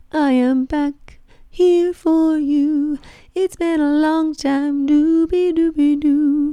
I am back here for you. It's been a long time. Doobie doobie doo.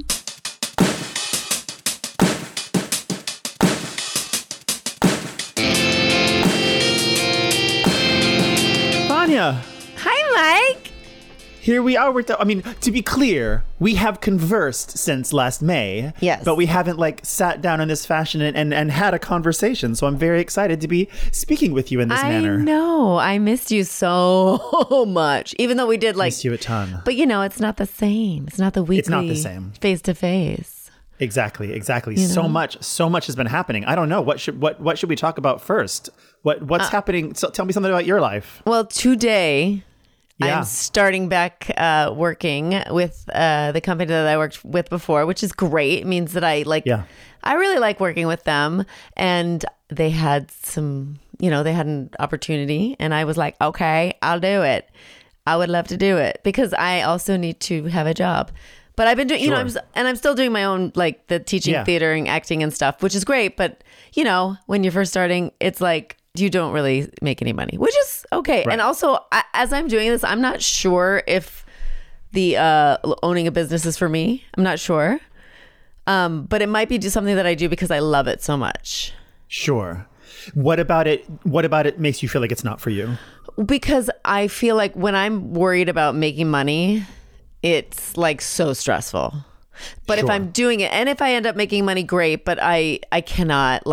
Vanya. Hi, Mike. Here we are. To be clear, we have conversed since last May. Yes. But we haven't sat down in this fashion and had a conversation. So I'm very excited to be speaking with you in this manner. I know. I missed you so much. Even though we did Missed you a ton. But it's not the same. It's not the weekly. It's not the same. Face to face. Exactly. So much has been happening. I don't know. What should we talk about first? What's happening? So tell me something about your life. Well, today Yeah. I'm starting back working with the company that I worked with before, which is great. It means that I really like working with them. And they had they had an opportunity and I was like, okay, I'll do it. I would love to do it because I also need to have a job. But I've been doing, Sure. I'm still doing my own, the teaching theater and acting and stuff, which is great. But, when you're first starting, it's like, you don't really make any money, which is okay. Right. And also, as I'm doing this, I'm not sure if the owning a business is for me. I'm not sure. But it might be just something that I do because I love it so much. Sure. What about it makes you feel like it's not for you? Because I feel like when I'm worried about making money, it's so stressful. But if Sure. I'm doing it and if I end up making money, great. But I cannot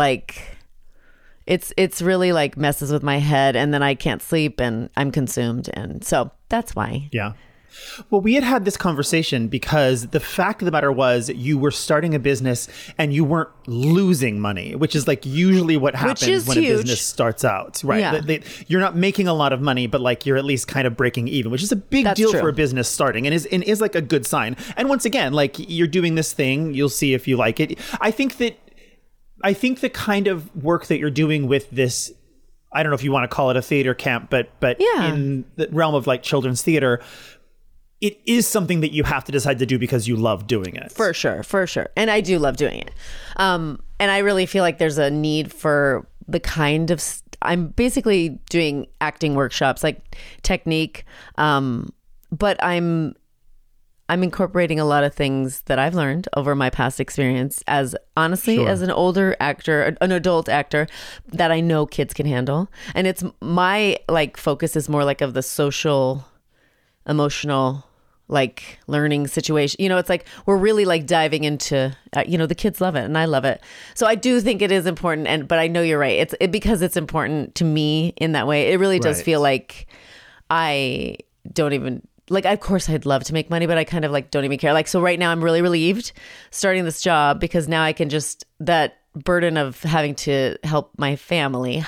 it's really messes with my head and then I can't sleep and I'm consumed. And so that's why. Yeah. Well, we had this conversation because the fact of the matter was you were starting a business and you weren't losing money, which is usually what happens when huge. a business starts out, right? Yeah. You're not making a lot of money, but you're at least kind of breaking even, which is a big That's deal true. for a business starting and is a good sign. And once again, you're doing this thing, you'll see if you like it. I think the kind of work that you're doing with this, I don't know if you want to call it a theater camp, but Yeah. in the realm of children's theater, it is something that you have to decide to do because you love doing it. For sure. And I do love doing it. And I really feel like there's a need for the kind of, I'm basically doing acting workshops, technique. But I'm incorporating a lot of things that I've learned over my past experience as Sure. an older actor, an adult actor that I know kids can handle. And it's my focus is more of the social, emotional, learning situation. It's we're really diving into, the kids love it and I love it. So I do think it is important. But I know you're right. It's because it's important to me in that way. It really does Right. feel like I don't even, of course I'd love to make money, but I kind of don't even care. So right now I'm really relieved starting this job because now I can just, that burden of having to help my family.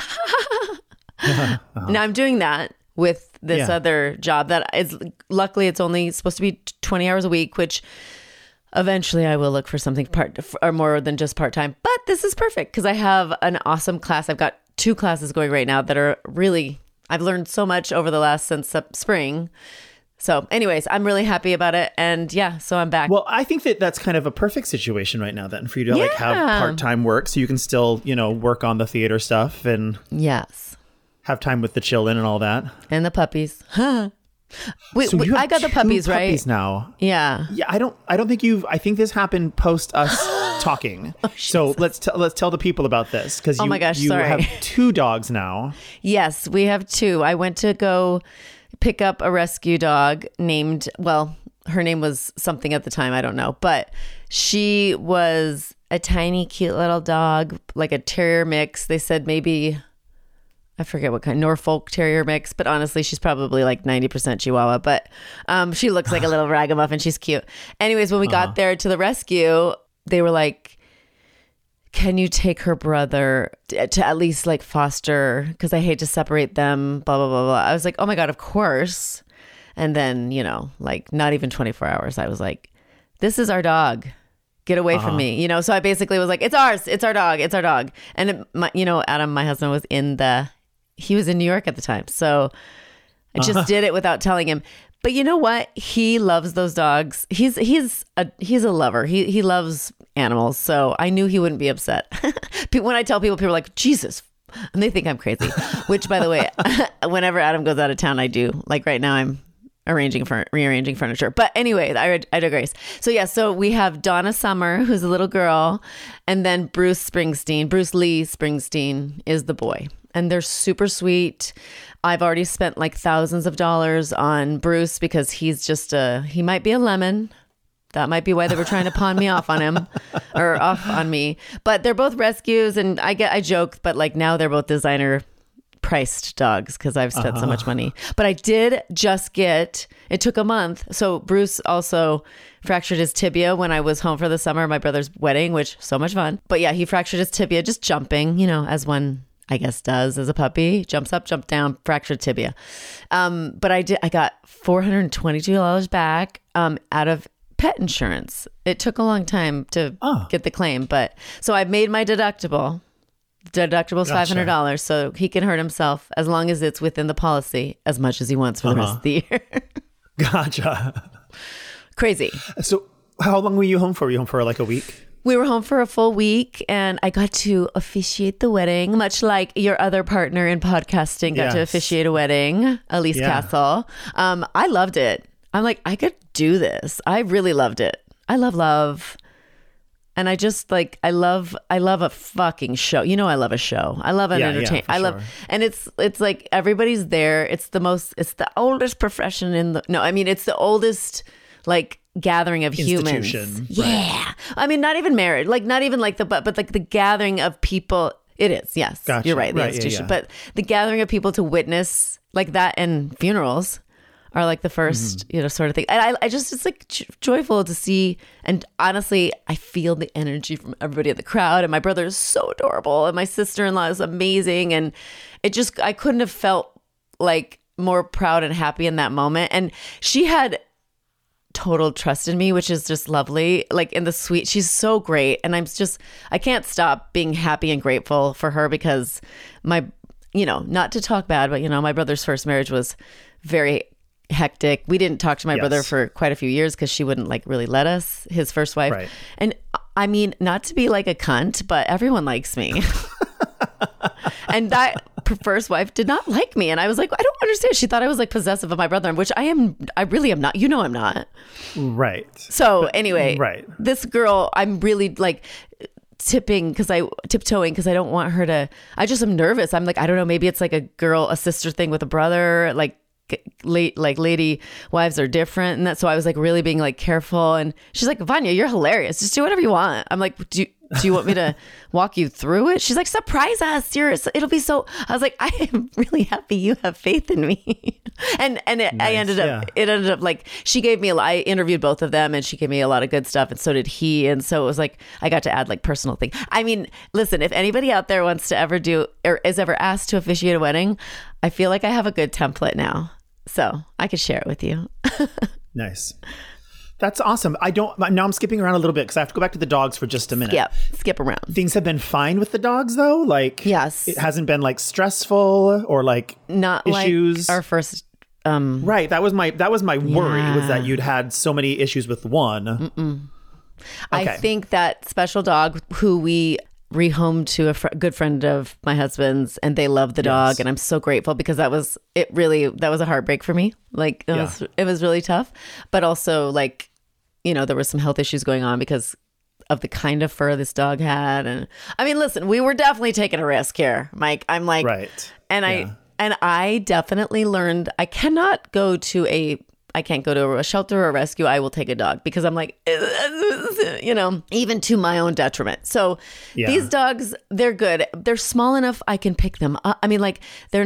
Now I'm doing that with this other job that is, luckily it's only supposed to be 20 hours a week, which eventually I will look for something or more than just part-time. But this is perfect because I have an awesome class. I've got 2 classes going right now that are really, I've learned so much over the last since spring. So anyways, I'm really happy about it. And so I'm back. Well, I think that's kind of a perfect situation right now then for you to have part-time work so you can still, work on the theater stuff and Yes. have time with the children and all that. And the puppies. Huh. So you have I got the 2 puppies, right? puppies now. Yeah. Yeah, I don't think I think this happened post us talking. So let's tell the people about this because Oh my gosh, you sorry. have 2 dogs now. Yes, we have 2. I went to go pick up a rescue dog named, her name was something at the time, I don't know, but she was a tiny, cute little dog, like a terrier mix. They said maybe, I forget what kind, Norfolk Terrier mix, but honestly, she's probably 90% Chihuahua, but she looks like a little ragamuffin. She's cute. Anyways, when we got there to the rescue, they were like, can you take her brother to at least foster? Because I hate to separate them, blah, blah, blah, blah. I was like, oh my God, of course. And then, not even 24 hours, I was like, this is our dog. Get away from me. So I basically was like, it's ours. It's our dog. It's our dog. And, Adam, my husband, was he was in New York at the time. So I just did it without telling him. But you know what? He loves those dogs. He's a lover. He loves animals. So I knew he wouldn't be upset. When I tell people are like, Jesus, And they think I'm crazy, which, by the way, whenever Adam goes out of town, I do. Like right now, I'm rearranging furniture. But anyway, I digress. So yeah, so we have Donna Summer, who's a little girl, and then Bruce Lee Springsteen is the boy. And they're super sweet. I've already spent like thousands of dollars on Bruce because he might be a lemon. That might be why they were trying to pawn me off on him or off on me. But they're both rescues, and I joke, but like now they're both designer priced dogs because I've spent so much money. But I did just it took a month. So Bruce also fractured his tibia when I was home for the summer at my brother's wedding, which so much fun. But yeah, he fractured his tibia just jumping, as one I guess does as a puppy, jumps up, jump down, fractured tibia. But I got $422 back out of pet insurance. It took a long time to get the claim, but so I made my deductible. Deductible is $500, so he can hurt himself as long as it's within the policy as much as he wants for the rest of the year. Gotcha. Crazy. So how long were you home for? Were you home for like a week? We were home for a full week, and I got to officiate the wedding, much like your other partner in podcasting got to officiate a wedding, Elise Castle. I loved it. I'm like, I could do this. I really loved it. I love. And I just like, I love a fucking show. I love a show. I love an entertainment. And it's like everybody's there. It's the oldest profession it's the oldest like gathering of humans. Yeah. Right. I mean, not even married, like not even like but like the gathering of people. It is. Yes. Gotcha. You're right. The institution, but the gathering of people to witness like that, and funerals are like the first, sort of thing. And I just, it's like joyful to see. And honestly, I feel the energy from everybody in the crowd. And my brother is so adorable. And my sister-in-law is amazing. And I couldn't have felt like more proud and happy in that moment. And she had total trust in me, which is just lovely. Like in the suite, she's so great. And I can't stop being happy and grateful for her because not to talk bad, but my brother's first marriage was very hectic. We didn't talk to my brother for quite a few years because she wouldn't like really let us, his first wife. Right. And I mean, not to be like a cunt, but everyone likes me. And that first wife did not like me. And I was like, I don't understand. She thought I was like possessive of my brother, which I really am not. I'm not. Right. So anyway, this girl, I'm really like tiptoeing because I don't want her to, I just am nervous. I'm like, I don't know, maybe it's like a sister thing with a brother, like lady wives are different, and that. So I was like really being like careful, and she's like, Vanya, you're hilarious, just do whatever you want. I'm like, do you want me to walk you through it? She's like, surprise us, it'll be so. I was like, I am really happy you have faith in me. and it ended up like I interviewed both of them, and she gave me a lot of good stuff, and so did he. And so it was like I got to add like personal thing. I mean, listen, if anybody out there wants to ever do or is ever asked to officiate a wedding, I feel like I have a good template now, so I could share it with you. Nice. That's awesome. Now I'm skipping around a little bit because I have to go back to the dogs for just a minute. Skip around. Things have been fine with the dogs though? Like, yes. It hasn't been like stressful or like not issues. Like our first. Right. That was my worry was that you'd had so many issues with one. Okay. I think that special dog who we rehomed to a good friend of my husband's, and they love the dog, and I'm so grateful because that was a heartbreak for me. Like it was really tough, but also like there was some health issues going on because of the kind of fur this dog had. And I mean, listen, we were definitely taking a risk here, Mike. I'm like, right, and I definitely learned I can't go to a shelter or a rescue. I will take a dog because I'm like, even to my own detriment. So these dogs, they're good. They're small enough I can pick them up. I mean, like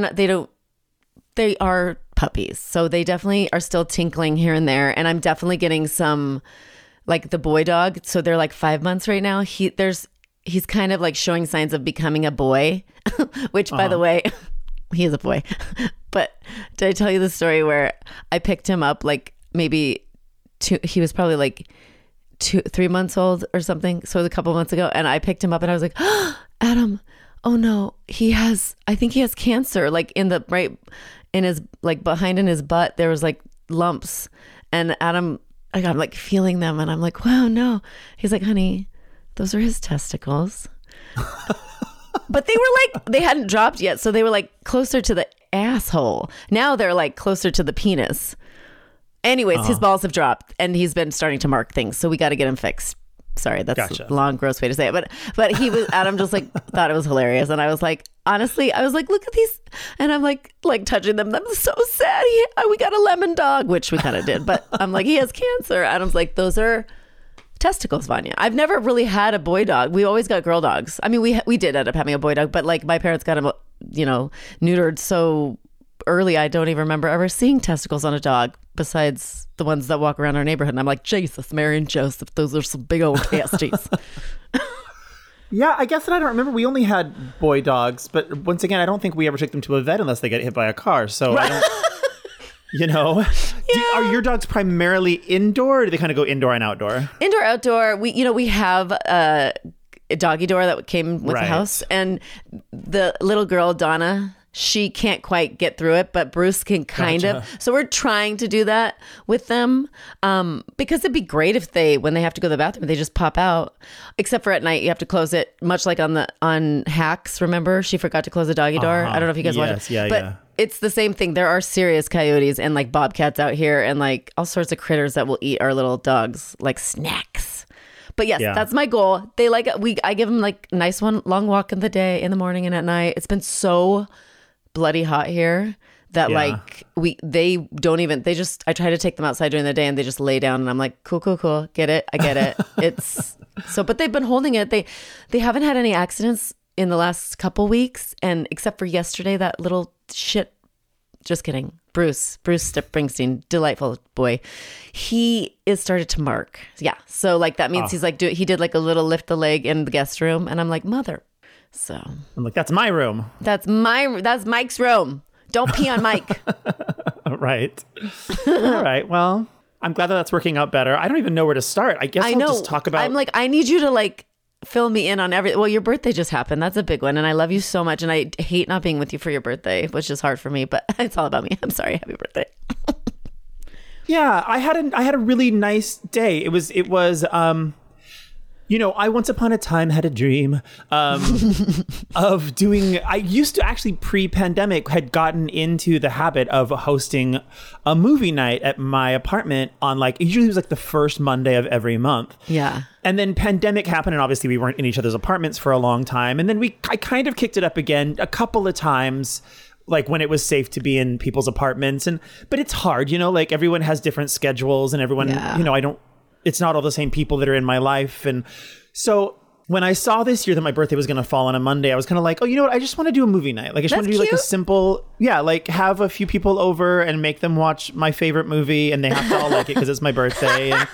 they are puppies. So they definitely are still tinkling here and there. And I'm definitely getting some, like the boy dog. So they're like 5 months right now. He's kind of like showing signs of becoming a boy, which by the way, he is a boy. But did I tell you the story where I picked him up like maybe he was probably like 3 months old or something. So it was a couple months ago. And I picked him up and I was like, oh, Adam, oh no, I think he has cancer. Like in his, like behind in his butt, there was like lumps. And Adam, I'm like feeling them. And I'm like, wow, no. He's like, honey, those are his testicles. But they were like, they hadn't dropped yet. So they were like closer to the asshole. Now they're like closer to the penis. Anyways, his balls have dropped and he's been starting to mark things. So we got to get him fixed. Sorry, that's a long, gross way to say it. But he was, Adam just like thought it was hilarious. And I was like, honestly, I was like, look at these. And I'm like touching them. I'm so sad. We got a lemon dog, which we kind of did. But I'm like, he has cancer. Adam's like, those are testicles, Vanya. I've never really had a boy dog. We always got girl dogs. I mean, we did end up having a boy dog, but like my parents got him, neutered so early. I don't even remember ever seeing testicles on a dog besides the ones that walk around our neighborhood. And I'm like, Jesus, Mary and Joseph, those are some big old casties. Yeah, I guess that I don't remember. We only had boy dogs, but once again, I don't think we ever took them to a vet unless they get hit by a car. So I don't, are your dogs primarily indoor or do they kind of go indoor and outdoor? Indoor, outdoor. We have a doggy door that came with the house, and the little girl, Donna, she can't quite get through it, but Bruce can kind of. So we're trying to do that with them because it'd be great if when they have to go to the bathroom, they just pop out. Except for at night, you have to close it, much like on Hacks. Remember, she forgot to close the doggy door. I don't know if you guys watch it. But it's the same thing. There are serious coyotes and like bobcats out here and like all sorts of critters that will eat our little dogs like snacks. But yes, that's my goal. They I give them like nice long walk in the morning and at night. It's been so bloody hot here that they don't even, I try to take them outside during the day and they just lay down and I'm like, cool. Get it. I get it. It's so, but they've been holding it. They haven't had any accidents in the last couple weeks. And except for yesterday, that little shit, just kidding. Bruce Springsteen, delightful boy. He is started to mark. Yeah. So like, that means he's like, he did like a little lift the leg in the guest room. And I'm like, mother. So I'm like, that's my room. That's Mike's room. Don't pee on Mike. Right. All right. Well, I'm glad that's working out better. I don't even know where to start. I guess I'll just talk about. I'm like, I need you to like fill me in on everything. Well, your birthday just happened. That's a big one. And I love you so much. And I hate not being with you for your birthday, which is hard for me, but it's all about me. I'm sorry. Happy birthday. Yeah. I had a really nice day. It was, I once upon a time had a dream of doing, I used to actually pre-pandemic had gotten into the habit of hosting a movie night at my apartment on like, usually it was like the first Monday of every month. Yeah. And then pandemic happened and obviously we weren't in each other's apartments for a long time. And then I kind of kicked it up again a couple of times, like when it was safe to be in people's apartments. But it's hard, like everyone has different schedules and everyone, it's not all the same people that are in my life. And so when I saw this year that my birthday was going to fall on a Monday, I was kind of like, oh, you know what? I just want to do a movie night. Like I just want to do like a simple, like have a few people over and make them watch my favorite movie and they have to all like it because it's my birthday. And,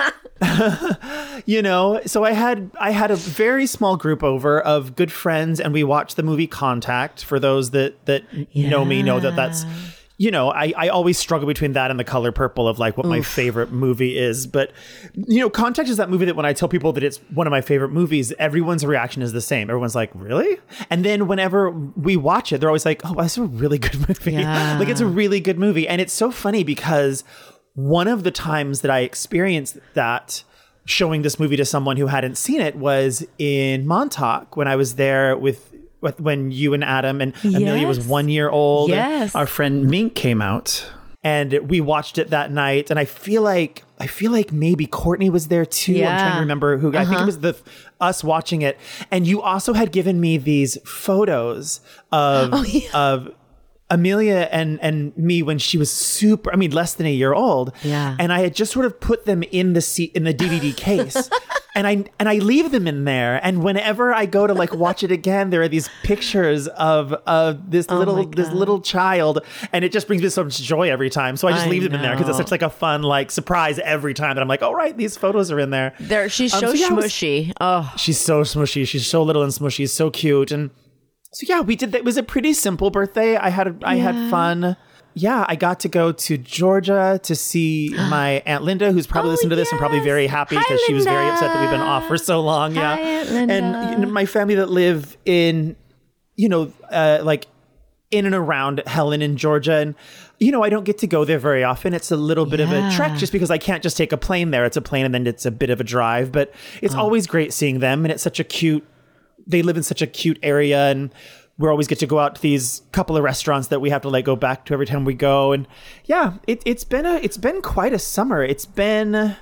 so I had a very small group over of good friends and we watched the movie Contact. For those that know me, know that's, I always struggle between that and The Color Purple of like what my favorite movie is. But, Contact is that movie that when I tell people that it's one of my favorite movies, everyone's reaction is the same. Everyone's like, really? And then whenever we watch it, they're always like, oh, that's a really good movie. Yeah. Like it's a really good movie. And it's so funny because one of the times that I experienced that showing this movie to someone who hadn't seen it was in Montauk when I was there when you and Adam and Amelia was 1 year old. Yes. Our friend Mink came out and we watched it that night. And I feel like maybe Courtney was there too. Yeah. I'm trying to remember who. I think it was us watching it. And you also had given me these photos of Amelia and me when she was less than a year old. Yeah. And I had just sort of put them in the DVD case. And I leave them in there. And whenever I go to like watch it again, there are these pictures of this little child, and it just brings me so much joy every time. So I just leave them in there because it's such like a fun like surprise every time that I'm like, oh right, these photos are in there. She's so smushy. She's so smushy. She's so little and smushy. She's so cute. And so yeah, we did that. It was a pretty simple birthday. I had fun. Yeah, I got to go to Georgia to see my Aunt Linda, who's probably listened to this and probably very happy because she was very upset that we've been off for so long. Yeah. Hi, Aunt Linda. And my family that live in, like in and around Helen in Georgia. And, I don't get to go there very often. It's a little bit of a trek just because I can't just take a plane there. It's a plane and then it's a bit of a drive. But it's always great seeing them. And it's such a cute they live in such a cute area, and we always get to go out to these couple of restaurants that we have to like go back to every time we go. And yeah, it's been quite a summer. It's been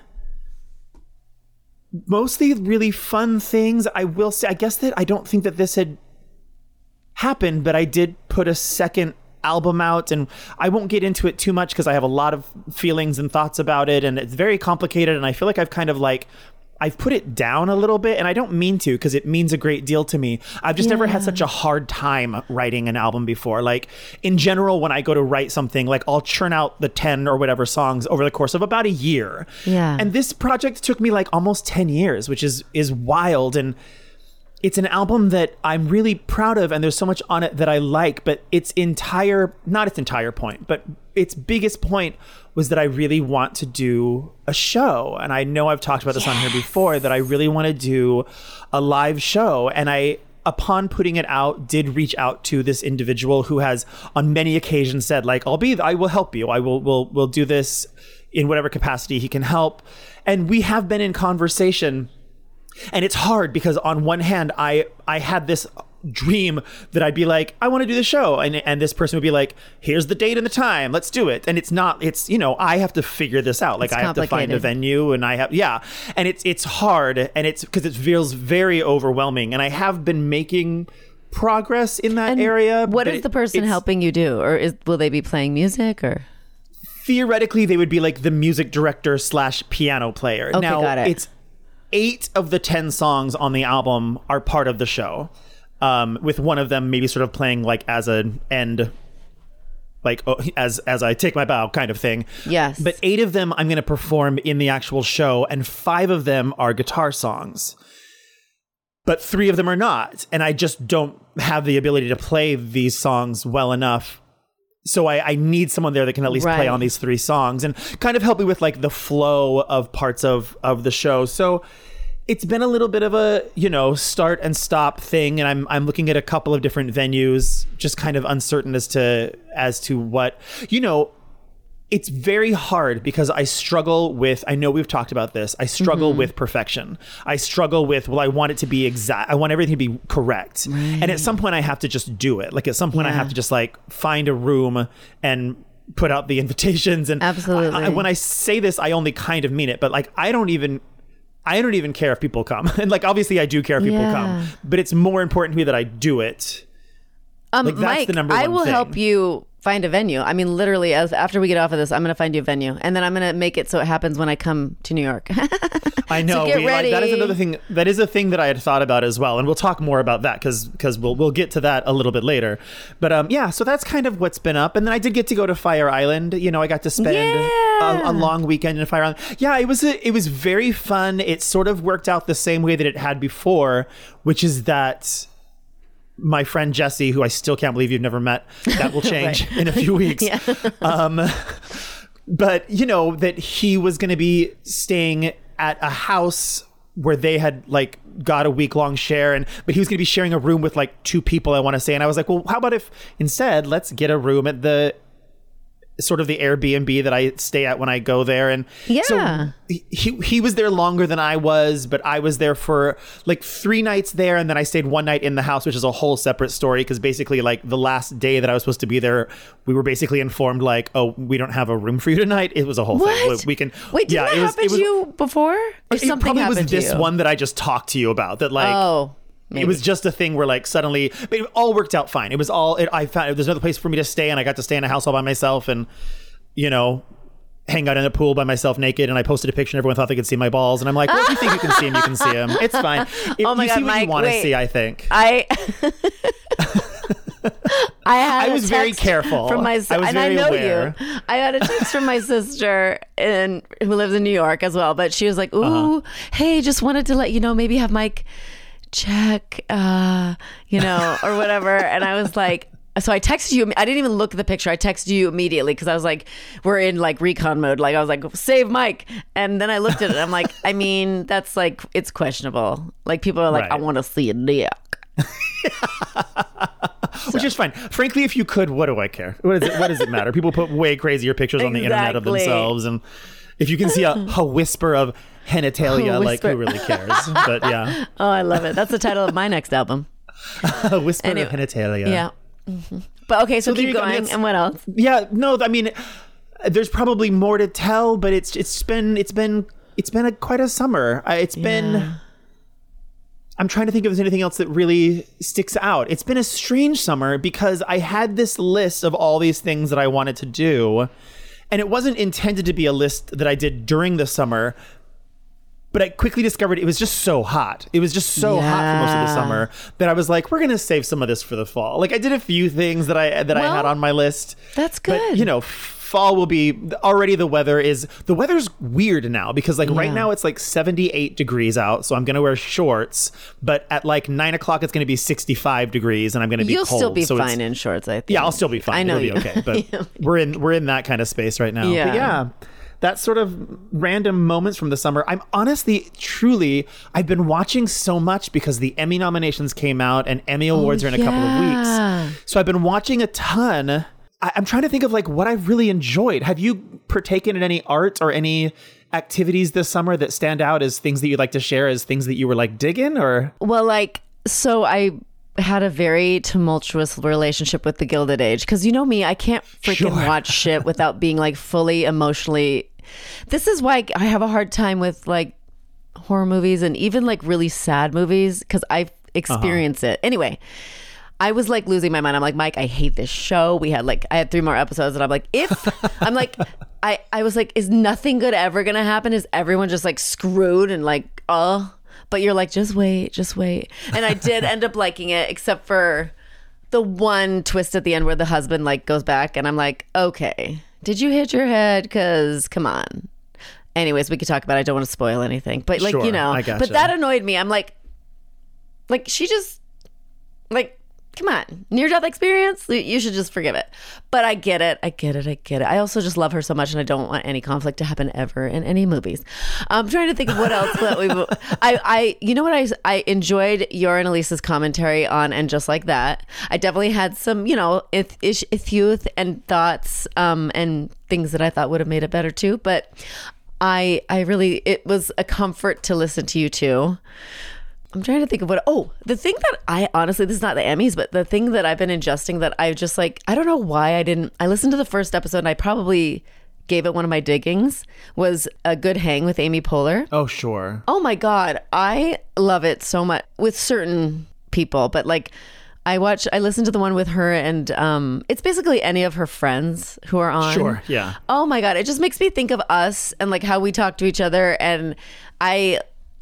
mostly really fun things. I will say, I guess that I don't think that this had happened, but I did put a second album out, and I won't get into it too much because I have a lot of feelings and thoughts about it, and it's very complicated, and I feel like I've put it down a little bit, and I don't mean to because it means a great deal to me. I've just never had such a hard time writing an album before. Like in general, when I go to write something, like I'll churn out the 10 or whatever songs over the course of about a year. Yeah. And this project took me like almost 10 years, which is wild. And it's an album that I'm really proud of, and there's so much on it that I like, but not its entire point, but its biggest point was that I really want to do a show. And I know I've talked about this on here before, that I really want to do a live show. And I, upon putting it out, did reach out to this individual who has on many occasions said, like, I will help you. We'll do this in whatever capacity he can help. And we have been in conversation. And it's hard because on one hand, I had this dream that I'd be like, I want to do the show. And this person would be like, here's the date and the time. Let's do it. And it's, I have to figure this out. Like I have to find a venue, and and it's hard, and it's because it feels very overwhelming. And I have been making progress in that area. What is the person helping you do? Or will they be playing music or? Theoretically, they would be like the music director / piano player. Okay, now, got it. It's 8 of the 10 songs on the album are part of the show, with one of them maybe sort of playing like as an end, like as I take my bow kind of thing. Yes. But 8 of them I'm going to perform in the actual show, and 5 of them are guitar songs. But 3 of them are not, and I just don't have the ability to play these songs well enough. So I need someone there that can at least play on these 3 songs and kind of help me with like the flow of parts of the show. So it's been a little bit of a, start and stop thing. And I'm looking at a couple of different venues, just kind of uncertain as to what, it's very hard because I struggle with, I know we've talked about this, I struggle with perfection. I struggle with, I want it to be exact. I want everything to be correct. Right. And at some point I have to just do it. Like at some point I have to just like find a room and put out the invitations. And absolutely. When I say this, I only kind of mean it, but like, I don't even care if people come. And like, obviously I do care if people come, but it's more important to me that I do it. Like, that's Mike, the number one thing. I will help you find a venue. I mean, literally, after we get off of this, I'm going to find you a venue, and then I'm going to make it so it happens when I come to New York. I know. So get ready. That is another thing. That is a thing that I had thought about as well, and we'll talk more about that because we'll get to that a little bit later. But so that's kind of what's been up. And then I did get to go to Fire Island. I got to spend a long weekend in Fire Island. Yeah, it was very fun. It sort of worked out the same way that it had before, which is that my friend Jesse, who I still can't believe you've never met, that will change in a few weeks. Yeah. But that he was going to be staying at a house where they had like got a week-long share, but he was going to be sharing a room with like 2 people, I want to say. And I was like, well, how about if instead let's get a room at the sort of the Airbnb that I stay at when I go there. And so he was there longer than I was, but I was there for like 3 nights there. And then I stayed 1 night in the house, which is a whole separate story. Cause basically like the last day that I was supposed to be there, we were basically informed like, oh, we don't have a room for you tonight. It was a whole thing. We can, wait, did that happen to you before? Or something happened to you? It probably was this one that I just talked to you about that like, maybe. It was just a thing where like suddenly, but it all worked out fine. It was all, I found there's another place for me to stay, and I got to stay in a house all by myself and, hang out in a pool by myself naked. And I posted a picture and everyone thought they could see my balls. And I'm like, well, if you think you can see them, you can see them. It's fine. Oh my you God, see what Mike, you want to see, I think. I was very careful. From my and I know aware. You. I had a text from my sister who lives in New York as well, but she was like, "Ooh, hey, just wanted to let you know, maybe have Mike check, or whatever." And I was like, so I texted you. I didn't even look at the picture. I texted you immediately because I was like, we're in like recon mode. Like I was like, save Mike. And then I looked at it. I'm like, I mean, that's like, it's questionable. Like people are like, I want to see a dick. Which is fine. Frankly, if you could, what do I care? What does it matter? People put way crazier pictures on the internet of themselves, and if you can see a whisper of Genitalia, like Whisper. who really cares? But yeah. Oh, I love it. That's the title of my next album. Whisper of genitalia. Yeah. Mhm. But okay, so there keep you go. going. And what else? Yeah, no, I mean, there's probably more to tell, but it's been quite a summer. I'm trying to think if there's anything else that really sticks out. It's been a strange summer because I had this list of all these things that I wanted to do, and it wasn't intended to be a list that I did during the summer. But I quickly discovered it was just so hot. It was just so hot for most of the summer that I was like, we're going to save some of this for the fall. Like I did a few things that I had on my list. That's good. But, you know, fall will be already the weather's weird now because like right now it's like 78 degrees out. So I'm going to wear shorts, but at like 9 o'clock, it's going to be 65 degrees and I'm going to be cold. You'll still be so fine in shorts, I think. Yeah, I'll still be fine. I know It'll be okay. But we're in that kind of space right now. Yeah. But yeah. That's sort of random moments from the summer. I'm honestly, truly, I've been watching so much because the Emmy nominations came out and Emmy Awards are in a couple of weeks. So I've been watching a ton. I'm trying to think of like what I've really enjoyed. Have you partaken in any art or any activities this summer that stand out as things that you'd like to share as things that you were like digging or? Well, like, so I had a very tumultuous relationship with The Gilded Age because you know me, I can't freaking watch shit without being like fully emotionally. This is why I have a hard time with like horror movies and even like really sad movies because I experience it. Anyway, I was like losing my mind. I'm like, Mike, I hate this show. I had 3 more episodes and I'm like, I was like, is nothing good ever going to happen? Is everyone just like screwed and like, but you're like, just wait. And I did end up liking it except for the one twist at the end where the husband like goes back and I'm like, okay. Did you hit your head? Because come on. Anyways, we could talk about it. I don't want to spoil anything. But like, sure, you know, I gotcha. But that annoyed me. I'm like she just like, come on, near-death experience? You should just forgive it. But I get it. I also just love her so much and I don't want any conflict to happen ever in any movies. I'm trying to think of what else that you know what I enjoyed your and Elisa's commentary on And Just Like That. I definitely had some, you know, youth and thoughts and things that I thought would have made it better too. But I really, it was a comfort to listen to you too. I'm trying to think of the thing that I honestly, this is not the Emmys, but the thing that I've been ingesting that I just like, I don't know why I listened to the first episode and I probably gave it one of my diggings, was A Good Hang with Amy Poehler. Oh, sure. Oh my God. I love it so much with certain people, but like I listened to the one with her and it's basically any of her friends who are on. Sure, yeah. Oh my God. It just makes me think of us and like how we talk to each other. And I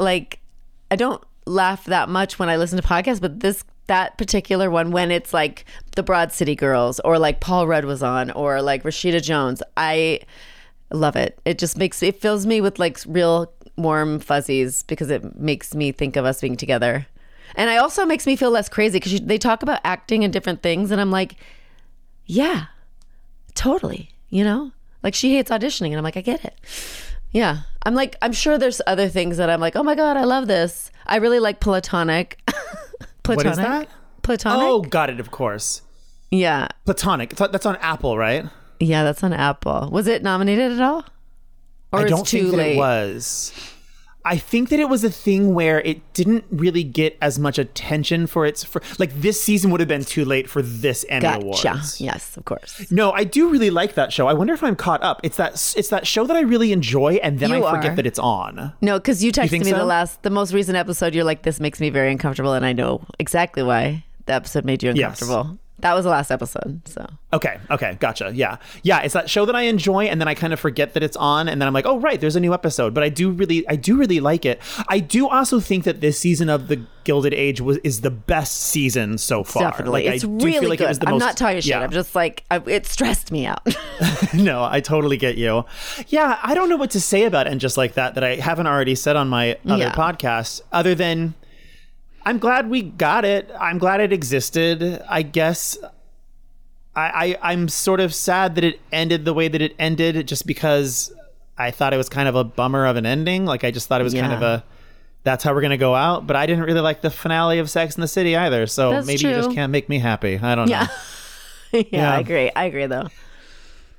don't laugh that much when I listen to podcasts, but that particular one, when it's like the Broad City Girls or like Paul Rudd was on or like Rashida Jones, I love it. It just fills me with like real warm fuzzies because it makes me think of us being together. And it also makes me feel less crazy because they talk about acting and different things and I'm like, yeah, totally, you know? Like she hates auditioning and I'm like, I get it. Yeah. I'm sure there's other things that I'm like, oh my God, I love this. I really like Platonic. What is that? Platonic? Oh, got it, of course. Yeah. Platonic. That's on Apple, right? Yeah, that's on Apple. Was it nominated at all? Or I don't it's too think that late? it was. I think that it was a thing where it didn't really get as much attention like this season would have been too late for this Emmy Awards. Yes, of course. No, I do really like that show. I wonder if I'm caught up. It's that show that I really enjoy and then I forget that it's on. No, because you texted me so? the most recent episode. You're like, this makes me very uncomfortable. And I know exactly why the episode made you uncomfortable. Yes. That was the last episode. So okay, gotcha. Yeah, it's that show that I enjoy, and then I kind of forget that it's on, and then I'm like, oh right, there's a new episode. But I do really like it. I do also think that this season of The Gilded Age is the best season so far. Definitely, like, it's I do really feel like good. It was the I'm most, not talking shit. Yeah. I'm just like it stressed me out. No, I totally get you. Yeah, I don't know what to say about And Just Like That I haven't already said on my other podcast, other than I'm glad we got it. I'm glad it existed. I guess I'm sort of sad that it ended the way that it ended just because I thought it was kind of a bummer of an ending. Like, I just thought it was kind of that's how we're going to go out. But I didn't really like the finale of Sex and the City either. So That's maybe true. you just can't make me happy. I don't know. Yeah, I agree. I agree, though.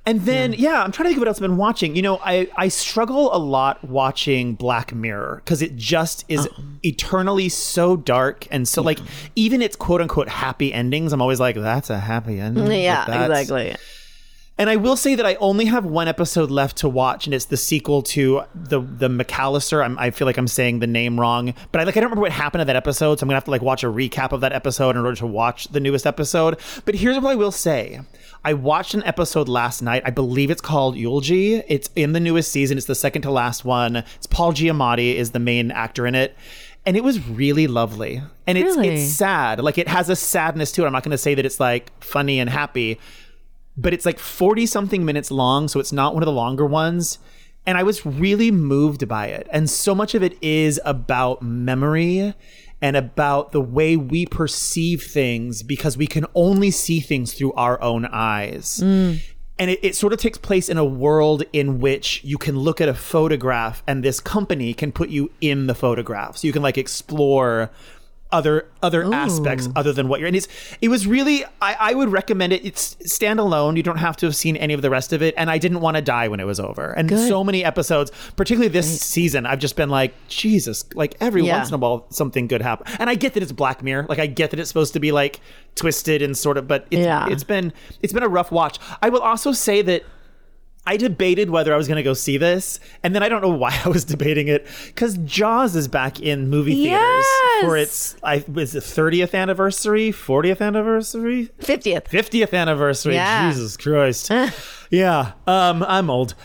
And then, I'm trying to think of what else I've been watching. You know, I struggle a lot watching Black Mirror because it just is eternally so dark. And so, like, even its quote unquote happy endings, I'm always like, that's a happy ending. Yeah, Like, exactly. And I will say that I only have one episode left to watch, and it's the sequel to the McAllister. I feel like I'm saying the name wrong, but I don't remember what happened to that episode, so I'm gonna have to like watch a recap of that episode in order to watch the newest episode. But here's what I will say. I watched an episode last night. I believe it's called Eulogy. It's in the newest season. It's the second to last one. It's Paul Giamatti is the main actor in it. And it was really lovely. And it's sad. Like, it has a sadness to it. I'm not going to say that it's like funny and happy, but it's like 40 something minutes long. So it's not one of the longer ones. And I was really moved by it. And so much of it is about memory and about the way we perceive things because we can only see things through our own eyes. And it sort of takes place in a world in which you can look at a photograph and this company can put you in the photograph. So you can like explore other aspects other than what you're, and it was really, I would recommend it. It's standalone. You don't have to have seen any of the rest of it. And I didn't want to die when it was over. And so many episodes, particularly this season, I've just been like, Jesus, like every once in a while something good happen. And I get that it's Black Mirror. Like I get that it's supposed to be like twisted and sort of, but it's been a rough watch. I will also say that I debated whether I was going to go see this, and then I don't know why I was debating it, because Jaws is back in movie theaters for its, was it 30th anniversary, 40th anniversary? 50th anniversary. Yeah. Jesus Christ. Yeah, I'm old.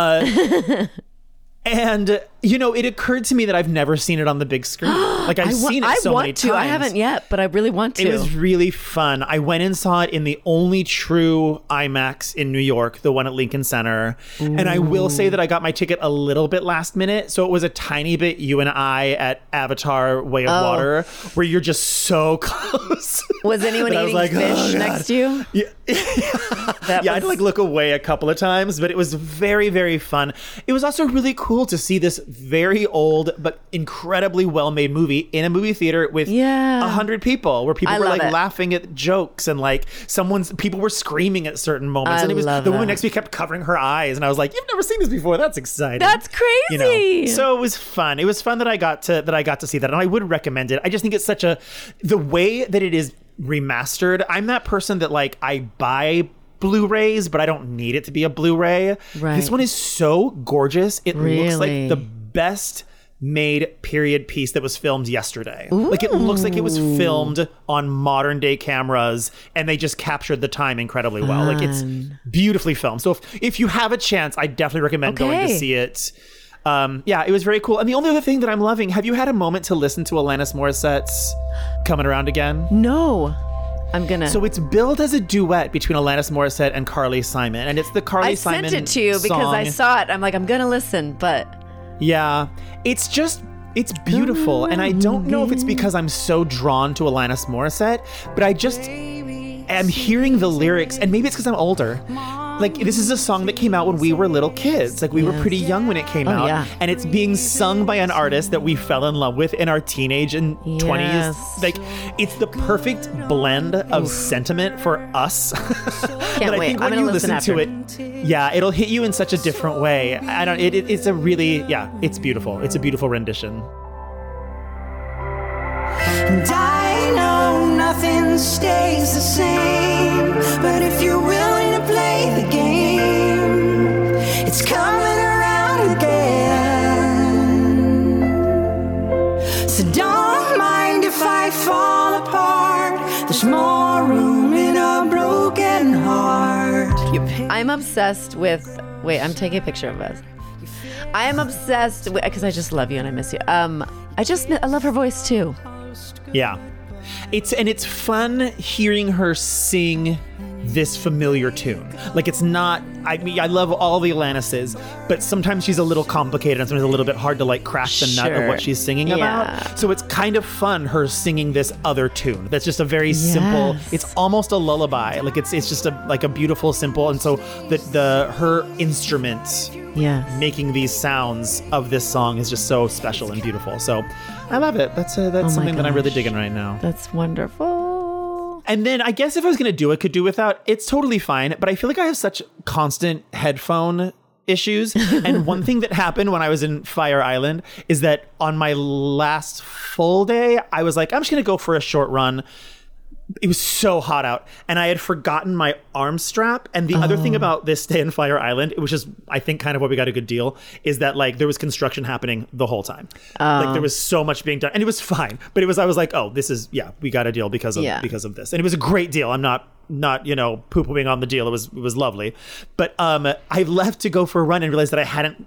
And, you know, it occurred to me that I've never seen it on the big screen. Like, I've seen it so many times. I haven't yet, but I really want to. It was really fun. I went and saw it in the only true IMAX in New York, the one at Lincoln Center. Ooh. And I will say that I got my ticket a little bit last minute. So it was a tiny bit you and I at Avatar Way of Water, where you're just so close. Was anyone eating fish next to you? Yeah. I had to like look away a couple of times, but it was very, very fun. It was also really cool to see this very old but incredibly well-made movie in a movie theater with 100 people, where people were like laughing at jokes and like people were screaming at certain moments. And it was the woman next to me kept covering her eyes, and I was like, "You've never seen this before? That's exciting. That's crazy." You know? So it was fun. It was fun that I got to see that, and I would recommend it. I just think it's the way that it is remastered. I'm that person that like I buy Blu-rays, but I don't need it to be a Blu-ray. Right. This one is so gorgeous. It looks like the best made period piece that was filmed yesterday. Ooh. Like it looks like it was filmed on modern day cameras, and they just captured the time incredibly well. Like it's beautifully filmed. So if you have a chance, I definitely recommend going to see it. It was very cool. And the only other thing that I'm loving, have you had a moment to listen to Alanis Morissette's Coming Around Again? No. I'm gonna. So it's billed as a duet between Alanis Morissette and Carly Simon, and it's the Carly Simon song. I sent it to you because I saw it. I'm like, I'm gonna listen, but yeah, it's beautiful, and I don't know if it's because I'm so drawn to Alanis Morissette, but I just am hearing the lyrics, and maybe it's because I'm older. Like, this is a song that came out when we were little kids. Like, we were pretty young when it came out. Yeah. And it's being sung by an artist that we fell in love with in our teenage and 20s. Like, it's the perfect blend of sentiment for us. Can't wait. I think when you listen to it, it'll hit you in such a different way. It's a really, it's beautiful. It's a beautiful rendition. And I know nothing stays the same, but if you're willing to play the game, it's coming around again. So don't mind if I fall apart. There's more room in a broken heart. I'm obsessed with. Wait, I'm taking a picture of us. I am obsessed with, because I just love you and I miss you. I love her voice too. Yeah. It's fun hearing her sing this familiar tune. Like, it's not, I love all the Alanises, but sometimes she's a little complicated and sometimes a little bit hard to like crack the nut of what she's singing about. So it's kind of fun her singing this other tune that's just a very simple, it's almost a lullaby. Like it's just a beautiful, simple, and so her instrument making these sounds of this song is just so special and beautiful. So I love it. That's something that I'm really digging right now. That's wonderful. And then I guess if I was going to do it, could do without, it's totally fine. But I feel like I have such constant headphone issues. And one thing that happened when I was in Fire Island is that on my last full day, I was like, I'm just going to go for a short run. It was so hot out, and I had forgotten my arm strap. And the other thing about this stay in Fire Island, which is, I think, kind of what we got a good deal, is that like there was construction happening the whole time. Like there was so much being done, and it was fine. But I was like, oh, this is, we got a deal because of this, and it was a great deal. I'm not poo-pooing on the deal. It was lovely. But I left to go for a run and realized that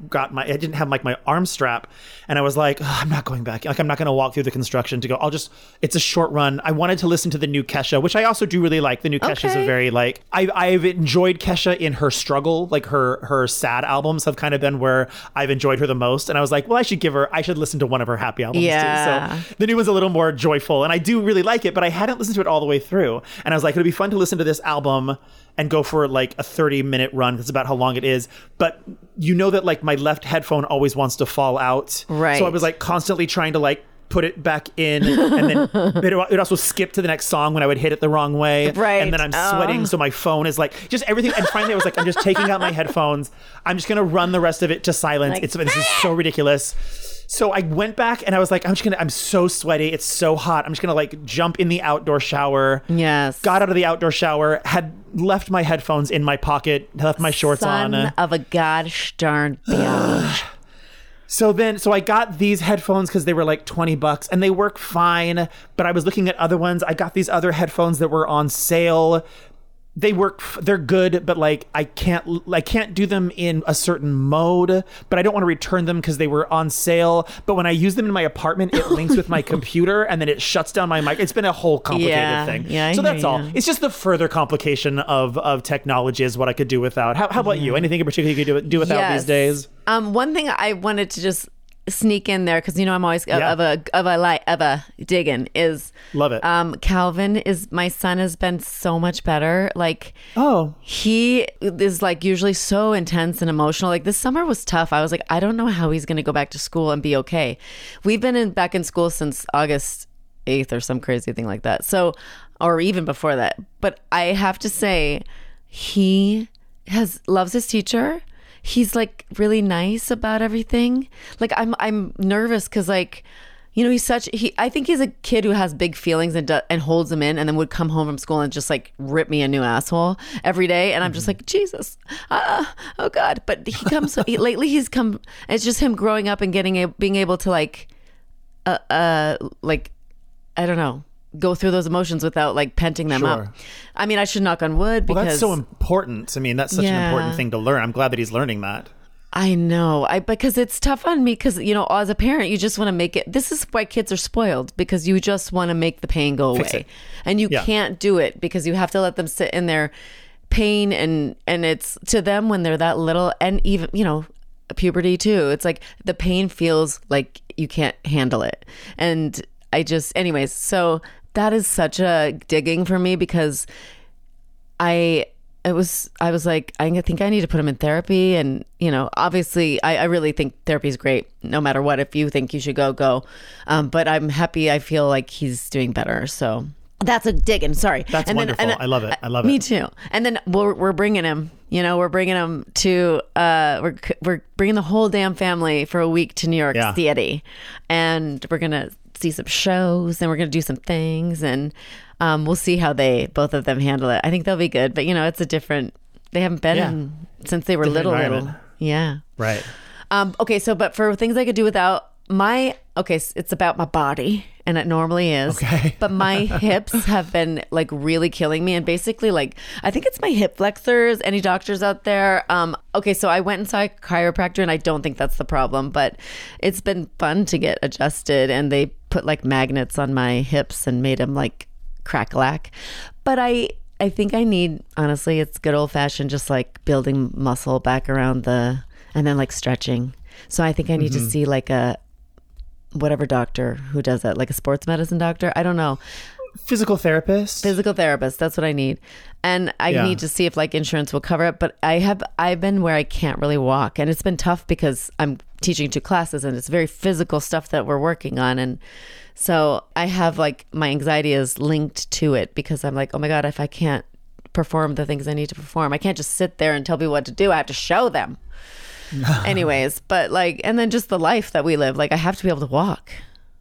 I didn't have like my arm strap, and I was like, oh, I'm not going back. Like I'm not going to walk through the construction to go. It's a short run. I wanted to listen to the new Kesha, which I also do really like. The new Kesha is a very like, I've enjoyed Kesha in her struggle, like her sad albums have kind of been where I've enjoyed her the most. And I was like, well, I should listen to one of her happy albums too. So the new one's a little more joyful, and I do really like it, but I hadn't listened to it all the way through. And I was like, it'd be fun to listen to this album and go for like a 30-minute run. That's about how long it is. But you know that like my left headphone always wants to fall out. Right. So I was like constantly trying to like put it back in, and then it would also skip to the next song when I would hit it the wrong way. Right. And then I'm sweating, so my phone is like just everything. And finally I was like, I'm just taking out my headphones. I'm just going to run the rest of it to silence. Like, this is so ridiculous. So I went back and I was like, I'm so sweaty. It's so hot. I'm just going to like jump in the outdoor shower. Yes. Got out of the outdoor shower, had left my headphones in my pocket, left my shorts on. Son of a gosh darn bitch. So I got these headphones because they were like $20 and they work fine. But I was looking at other ones. I got these other headphones that were on sale. They work, they're good, but like I can't do them in a certain mode, but I don't want to return them because they were on sale. But when I use them in my apartment, it links with my computer and then it shuts down my mic. It's been a whole complicated thing. Yeah, so that's all. It's just the further complication of technology is what I could do without. How about you? Anything in particular you could do without these days? One thing I wanted to just sneak in there, because I'm always of a digging is love it. Calvin my son has been so much better. Like he is like usually so intense and emotional. Like this summer was tough. I was like, I don't know how he's going to go back to school and be okay. We've been back in school since August 8th or some crazy thing like that. So, or even before that. But I have to say, he loves his teacher. He's like really nice about everything. Like I'm nervous because like, I think he's a kid who has big feelings and holds them in, and then would come home from school and just like rip me a new asshole every day. And I'm just like, Jesus, oh God. But he comes, lately he's come, it's just him growing up and being able to like, I don't know, go through those emotions without like penting them up. I mean, I should knock on wood because that's so important. I mean, that's such an important thing to learn. I'm glad that he's learning that. I know. Because it's tough on me because, as a parent, you just want to make it. This is why kids are spoiled, because you just want to make the pain go away. And you can't do it because you have to let them sit in their pain. And it's to them when they're that little, and even, puberty too. It's like the pain feels like you can't handle it. And anyways, so that is such a digging for me because I was like, I think I need to put him in therapy. And, obviously I really think therapy is great no matter what. If you think you should go. But I'm happy. I feel like he's doing better. So that's a digging. Sorry. That's wonderful. I love it. Me too. And then we're bringing him, we're bringing him to, we're bringing the whole damn family for a week to New York City. And we're going to see some shows and we're going to do some things, and we'll see how both of them handle it. I think they'll be good, but it's they haven't been in since they were little. Yeah. Right. Okay. So, but for things I could do without it's about my body, and it normally is. Okay. But my hips have been like really killing me, and basically like I think it's my hip flexors. Any doctors out there? Okay, so I went and saw a chiropractor, and I don't think that's the problem, but it's been fun to get adjusted, and they put like magnets on my hips and made them like crack-a-lack. But I think I need, honestly, it's good old fashioned, just like building muscle back around and then like stretching. So I think I need to see like a whatever doctor who does that, like a sports medicine doctor. I don't know. Physical therapist. That's what I need. And I need to see if like insurance will cover it. But I've been where I can't really walk, and it's been tough because I'm teaching 2 classes, and it's very physical stuff that we're working on. And so I have like my anxiety is linked to it because I'm like, oh my God, if I can't perform the things I need to perform, I can't just sit there and tell people what to do. I have to show them. Anyways, but like, and then just the life that we live, like I have to be able to walk.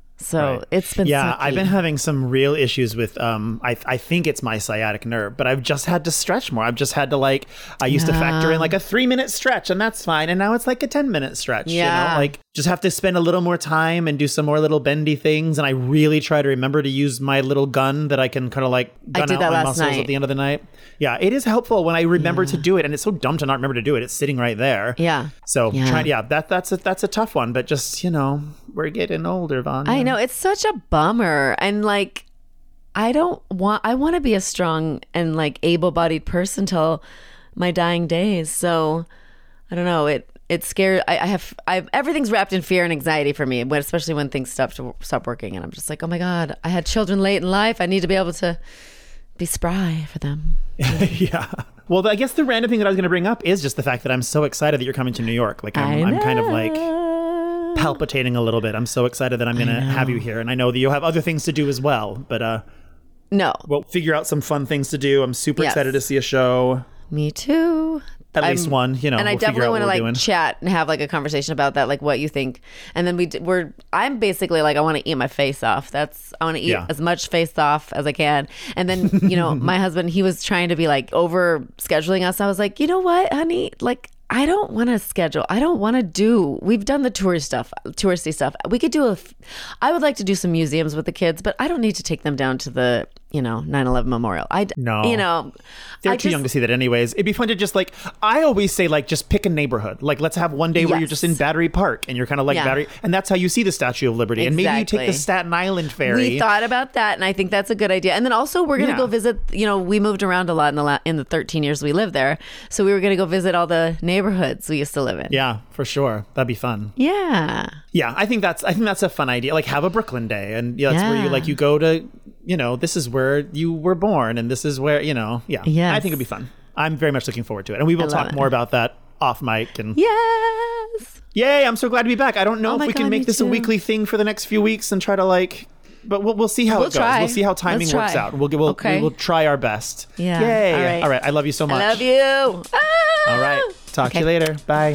So it's been sucky. I've been having some real issues with I think it's my sciatic nerve, but I've just had to stretch more. I've just had to like I used to factor in like a 3-minute stretch and that's fine, and now it's like a 10-minute stretch. You know, like just have to spend a little more time and do some more little bendy things. And I really try to remember to use my little gun that I can kind of like gun out my muscles at the end of the night. Yeah, it is helpful when I remember to do it, and it's so dumb to not remember to do it. It's sitting right there. Yeah. So that's a tough one, but just, you know, we're getting older, Vanya. I know, it's such a bummer. And like, I want to be a strong and like able-bodied person till my dying days. So I don't know. It's scary. Everything's wrapped in fear and anxiety for me, especially when things stop working. And I'm just like, oh my God, I had children late in life. I need to be able to be spry for them. Yeah. Well, I guess the random thing that I was going to bring up is just the fact that I'm so excited that you're coming to New York. Like I'm kind of like palpitating a little bit. I'm so excited that I'm going to have you here. And I know that you'll have other things to do as well, but no, we'll figure out some fun things to do. I'm super excited to see a show. Me too. At least one, you know. And I definitely want to like chat and have like a conversation about that, like what you think. And then I'm basically like, I want to eat my face off. I want to eat as much face off as I can. And then, you know, my husband, he was trying to be like over scheduling us. I was like, you know what, honey, like, I don't want to schedule. I don't want to do. We've done the touristy stuff. We could do I would like to do some museums with the kids, but I don't need to take them down to the, 9/11 memorial. No. They're too young to see that anyways. It'd be fun to just like, I always say like, just pick a neighborhood. Like, let's have one day where you're just in Battery Park and you're kind of like Battery. And that's how you see the Statue of Liberty. Exactly. And maybe you take the Staten Island ferry. We thought about that. And I think that's a good idea. And then also we're going to go visit, we moved around a lot in the 13 years we lived there. So we were going to go visit all the neighborhoods we used to live in. Yeah, for sure. That'd be fun. Yeah. Yeah. I think that's a fun idea. Like have a Brooklyn day. And that's where you go to, this is where you were born and this is where, I think it'd be fun. I'm very much looking forward to it. And we will talk more about that off mic. And yes. Yay, I'm so glad to be back. I don't know if we can make this a weekly thing for the next few weeks and try to but we'll see how it goes. We'll see how timing works out. We will try our best. Yeah. Yay. All right. I love you so much. I love you. All right. Talk to you later. Bye.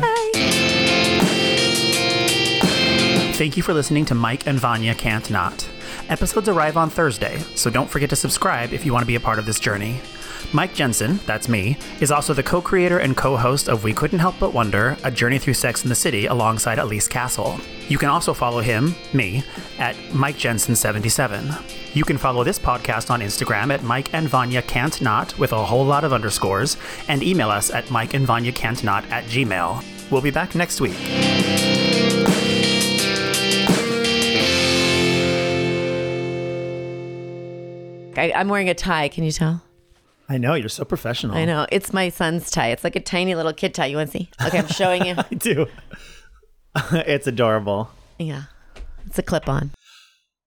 Thank you for listening to Mike and Vanya Can't Not. Episodes arrive on Thursday, so don't forget to subscribe if you want to be a part of this journey. Mike Jensen, that's me, is also the co-creator and co-host of We Couldn't Help But Wonder, A Journey Through Sex and the City alongside Elise Castle. You can also follow him, me, at Mike Jensen 77. You can follow this podcast on Instagram at Mike and Vanya Can't Not with a whole lot of underscores, and email us at mikeandvanyacantnot@gmail.com. We'll be back next week. I'm wearing a tie. Can you tell? I know. You're so professional. I know. It's my son's tie. It's like a tiny little kid tie. You want to see? Okay, I'm showing you. I do. It's adorable. Yeah. It's a clip-on.